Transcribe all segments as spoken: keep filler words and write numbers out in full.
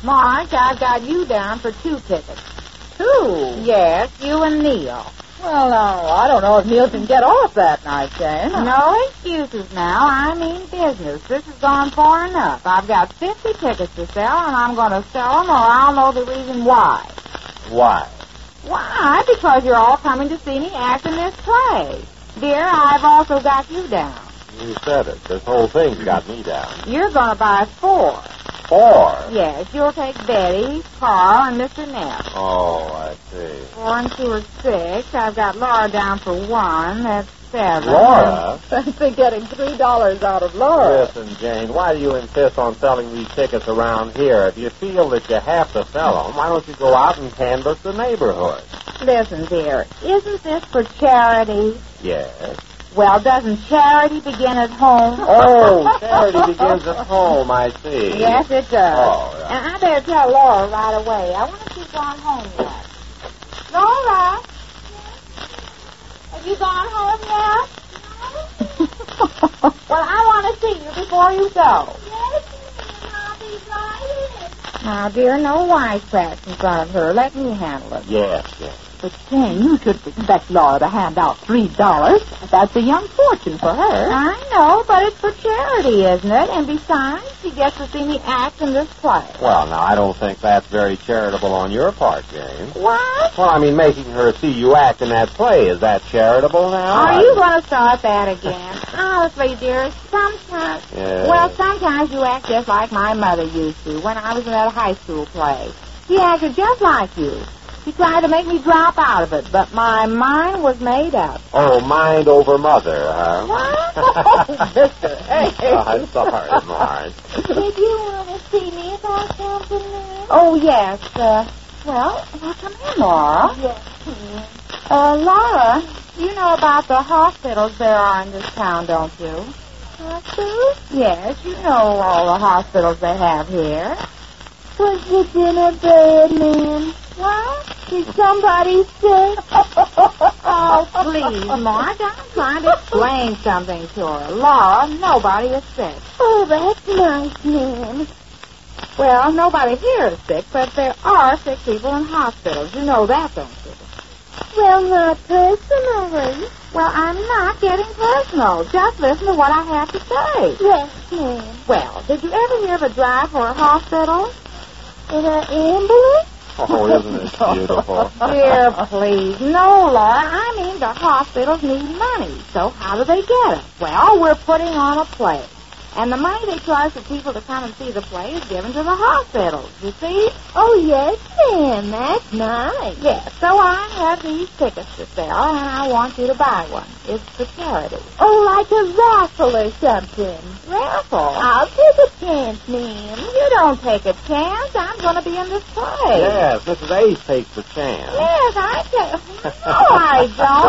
Marge, I've got you down for two tickets. Two? Yes, you and Neil. Well, now, I don't know if Neil can get off that night, Jane. No excuses now. I mean business. This has gone far enough. I've got fifty tickets to sell, and I'm going to sell them, or I'll know the reason why. Why? Why? Because you're all coming to see me act in this play. Dear, I've also got you down. You said it. This whole thing's got me down. You're going to buy four. Four? Yes, you'll take Betty, Carl, and Mister Neff. Oh, I see. Four and two are six. I've got Laura down for one. That's seven. Laura? Fancy getting three dollars out of Laura. Listen, Jane, why do you insist on selling these tickets around here? If you feel that you have to sell them, why don't you go out and canvass the neighborhood? Listen, dear, isn't this for charity? Yes. Well, doesn't charity begin at home? Oh, charity begins at home, I see. Yes, it does. Oh, yeah. And I better tell Laura right away. I wonder if she's gone home yet. Laura? Have you gone home yet? No. Well, I want to see you before you go. Yes, ma'am. I'll be right in. Now, dear, no wisecracks in front of her. Let me handle it. Yes, yes. But, Jane, you should expect Laura to hand out three dollars. That's a young fortune for her. I know, but it's for charity, isn't it? And besides, she gets to see me act in this play. Well, now, I don't think that's very charitable on your part, Jane. What? Well, I mean, making her see you act in that play, is that charitable now? Are you going to start that again? Honestly, dear, sometimes... Yes. Well, sometimes you act just like my mother used to when I was in that high school play. She acted just like you. She tried to make me drop out of it, but my mind was made up. Oh, mind over mother, huh? What? Oh, mister, hey. Oh, I'm sorry, Marge. Did you want to see me about something, ma'am? Oh, yes. Uh, well, well, come in, Laura. Yes, ma'am. Uh, Laura, you know about the hospitals there are in this town, don't you? Hospital? Yes, you know all the hospitals they have here. Was the dinner bad, ma'am? What? Did somebody sick? Oh, please, Marge, I'm trying to explain something to her. Laura, nobody is sick. Oh, that's nice, ma'am. Well, nobody here is sick, but there are sick people in hospitals. You know that, don't you? Well, not personally. Well, I'm not getting personal. Just listen to what I have to say. Yes, ma'am. Well, did you ever hear of a drive for a hospital? In an ambulance? Oh, isn't it beautiful? Dear, please. No, Laura. I mean, the hospitals need money. So how do they get it? Well, we're putting on a play. And the money they charge for people to come and see the play is given to the hospitals, you see? Oh, yes, ma'am. That's nice. Yes, so I have these tickets to sell, and I want you to buy one. It's for charity. Oh, like a raffle or something. Raffle? I'll take a chance, ma'am. You don't take a chance. I'm going to be in this play. Yes, Missus Ace takes the chance. Yes, I take... No, I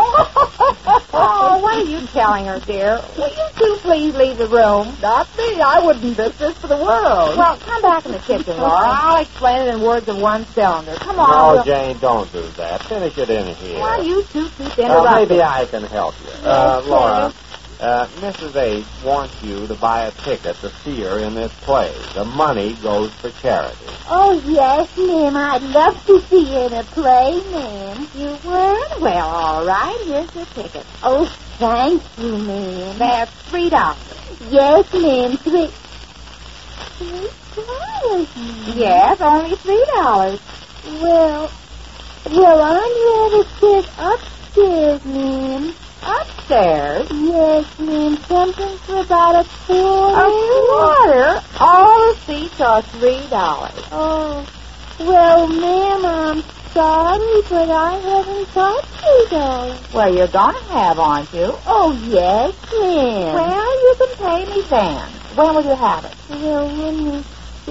don't. Oh, what are you telling her, dear? Will you two please leave the room? Not me. I wouldn't miss this for the world. Well, come back in the kitchen, Laura. I'll explain it in words of one cylinder. Come on. No, we'll... Jane, don't do that. Finish it in here. Well, you two keep interrupting. Well, maybe I can help you. Uh, Yes, Laura, uh, Missus Ace wants you to buy a ticket to see her in this play. The money goes for charity. Oh, yes, ma'am. I'd love to see you in a play, ma'am. You would? Well, all right. Here's your ticket. Oh, thank you, ma'am. That's three dollars. Yes, ma'am. Three... Three dollars, ma'am. Yes, only three dollars. Well, well, I'm here to sit upstairs, ma'am. Upstairs? Yes, ma'am. Something for about a quarter. A quarter? All the seats are three dollars. Oh, well, ma'am, I'm sorry, but I haven't got three dollars. Well, you're going to have, aren't you? Oh, yes, ma'am. Well, you can pay me then. When will you have it? Well, when you...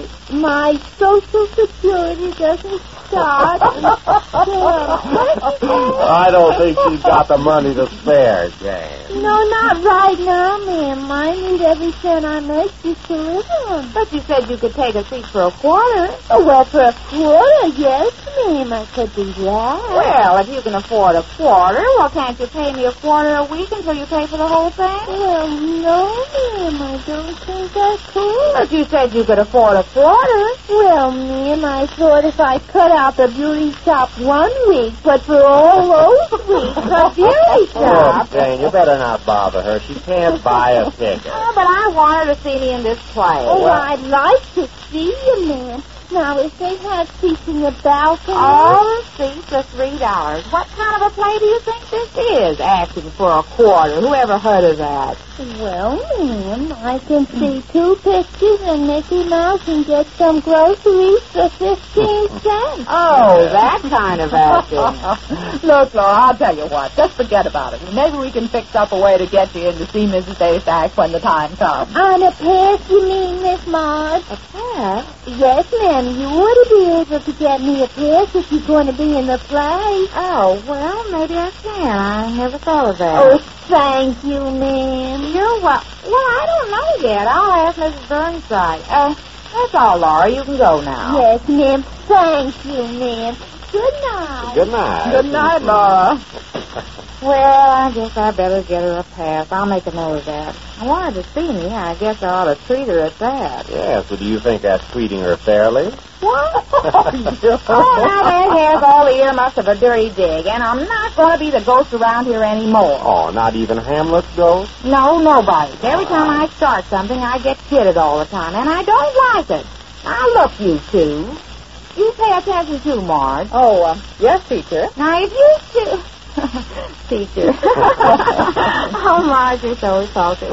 My Social Security doesn't start until... I don't think she's got the money to spare, Jane. No, not right now, ma'am. I need every cent I make just to live on. But you said you could take a seat for a quarter. Oh, well, for a quarter, yes, ma'am, I could do that. Well, if you can afford a quarter, well, can't you pay me a quarter a week until you pay for the whole thing? Well, no, ma'am, I don't think I could. But you said you could afford a quarter. Well, ma'am, I thought if I cut out the beauty shop one week, but for all those weeks, the beauty shop. Look, Jane, you better not bother her. She can't buy a ticket. Oh, but I want her to see me in this play. Oh, I'd like to see you, ma'am. Now, if they have seats in the balcony... All the seats are three dollars. What kind of a play do you think this is? Acting for a quarter. Who ever heard of that? Well, ma'am, I can see two pictures and Mickey Mouse and get some groceries for fifteen cents. Oh, that kind of acting. Look, Laura, I'll tell you what. Just forget about it. Maybe we can fix up a way to get you in to see Missus Dace act when the time comes. On a pass, you mean, Miss Marge? A pass? Yes, ma'am. You ought to be able to get me a pass if you're going to be in the play. Oh, well, maybe I can. I never thought of that. Oh, thank you, ma'am. You're well. Well, I don't know yet. I'll ask Missus Burnside. Uh, that's all, Laura. You can go now. Yes, ma'am. Thank you, ma'am. Good night. Good night. Good night, Laura. Well, I guess I better get her a pass. I'll make a note of that. I wanted to see me. I guess I ought to treat her at that. Yes, but do you think that's treating her fairly? What? Oh, now that has all the earmarks of a dirty dig, and I'm not going to be the ghost around here anymore. Oh, not even Hamlet's ghost? No, nobody. Every time I start something, I get kidded all the time, and I don't like it. Now, look, you two. You pay attention too, Marge. Oh, uh, yes, teacher. Now, if you two... Teacher. Oh, Marge, you're so salty.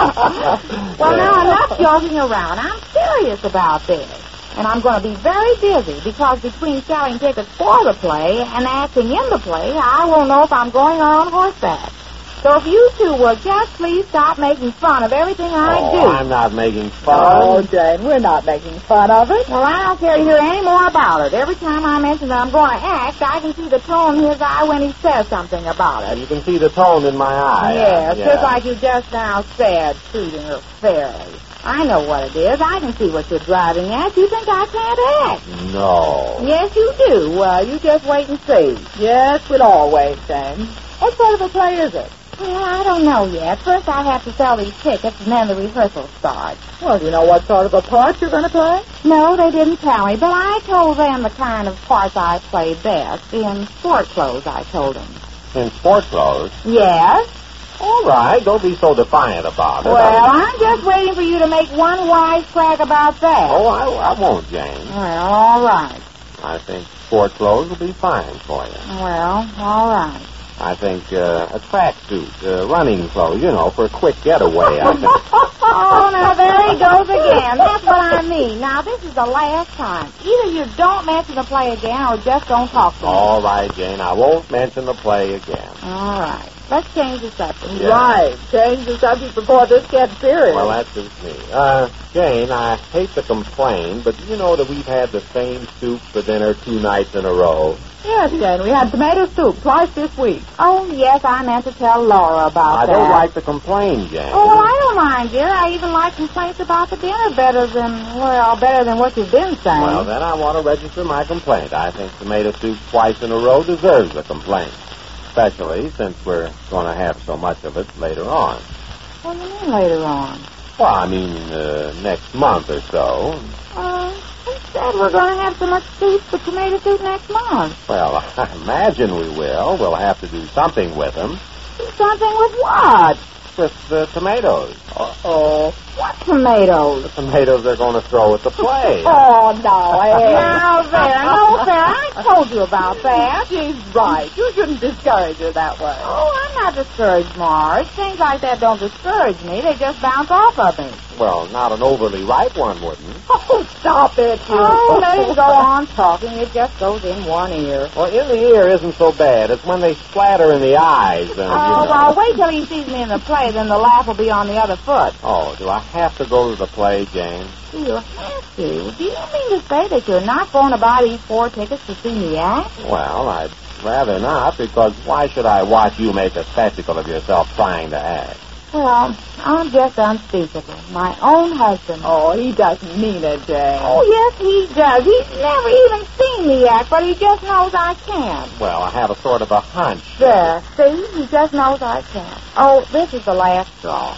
Well, now, enough joking around. I'm serious about this. And I'm going to be very busy because between selling tickets for the play and acting in the play, I won't know if I'm going on horseback. So if you two will just please stop making fun of everything I oh, do. I'm not making fun. Oh, Jane, we're not making fun of it. Well, I don't care to hear any more about it. Every time I mention that I'm going to act, I can see the tone in his eye when he says something about it. You can see the tone in my eye. Yes, yeah. just like you just now said, treating her fairly. I know what it is. I can see what you're driving at. You think I can't act. No. Yes, you do. Well, you just wait and see. Yes, we'll all wait, Jane. What sort of a play is it? Well, I don't know yet. First, I have to sell these tickets, and then the rehearsal starts. Well, do you know what sort of a part you're going to play? No, they didn't tell me, but I told them the kind of parts I play best. In sport clothes, I told them. In sport clothes? Yes? All right, don't be so defiant about it. Well, I'm just waiting for you to make one wise crack about that. Oh, I, I won't, Jane. Well, all right. I think sport clothes will be fine for you. Well, all right. I think uh, a tracksuit, uh, running clothes, you know, for a quick getaway. I think. Oh, now there he goes again. That's what I mean. Now, this is the last time. Either you don't mention the play again or just don't talk to me. All right, Jane, I won't mention the play again. All right. Let's change the subject. Yeah. Right. Change the subject before this gets serious. Well, that suits me. Uh, Jane, I hate to complain, but you know that we've had the same soup for dinner two nights in a row. Yes, Jane, we had tomato soup twice this week. Oh, yes, I meant to tell Laura about I that. don't like to complain, Jane. Oh, well, I don't mind, dear. I even like complaints about the dinner better than, well, better than what you've been saying. Well, then I want to register my complaint. I think tomato soup twice in a row deserves a complaint, especially since we're going to have so much of it later on. What do you mean later on? Well, I mean, uh, next month or so. Uh, who said we're going to have so much soup for tomato soup next month? Well, I imagine we will. We'll have to do something with them. Something with what? With the tomatoes. Uh-oh. What tomatoes? The tomatoes they're going to throw at the play. Oh, no, Ed. Now, there, no, there. I told you about that. She's right. You shouldn't discourage her that way. Oh, I'm not discouraged, Marge. Things like that don't discourage me. They just bounce off of me. Well, not an overly ripe one wouldn't. Oh, stop it, you. Oh, let him go on talking. It just goes in one ear. Well, in the ear isn't so bad. It's when they splatter in the eyes. And, Oh, you know. well, wait till he sees me in the play, then the laugh will be on the other foot. Oh, do I have to go to the play, Jane? Do you have to? Do you mean to say that you're not going to buy these four tickets to see me act? Well, I'd rather not, because why should I watch you make a spectacle of yourself trying to act? Well, I'm just unspeakable. My own husband. Oh, he doesn't mean it, Jane. Oh, yes, he does. He's never even seen me act, but he just knows I can. Well, I have a sort of a hunch. There, see? He just knows I can. Oh, this is the last straw.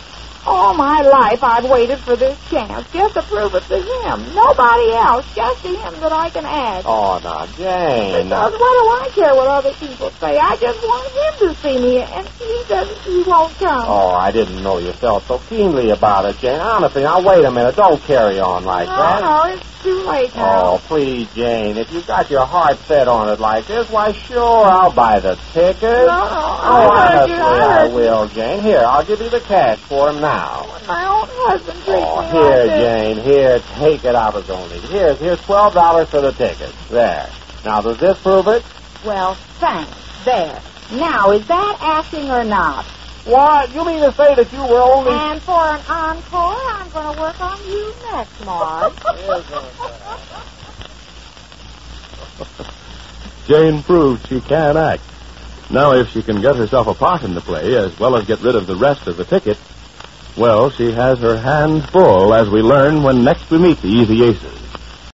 All my life I've waited for this chance just to prove it to him. Nobody else, just to him that I can ask. Oh, now, Jane. Because what do I care what other people say? I just want him to see me, and he doesn't, he won't come. Oh, I didn't know you felt so keenly about it, Jane. Honestly, now, wait a minute. Don't carry on like no, that. No, it's too late now. Oh, please, Jane. If you've got your heart set on it like this, why, sure, I'll buy the tickets. No, no, oh, I heard honestly, you, I heard I will, Jane. Here, I'll give you the cash for him now. When my own husband treats Oh, me here, like this. Jane, here, take it. I was only. Here's, here's twelve dollars for the tickets. There. Now, does this prove it? Well, thanks. There. Now, is that acting or not? What? You mean to say that you were only... And for an encore, I'm going to work on you next, Marge. Jane proved she can act. Now, if she can get herself a part in the play, as well as get rid of the rest of the ticket, well, she has her hands full, as we learn when next we meet the Easy Aces.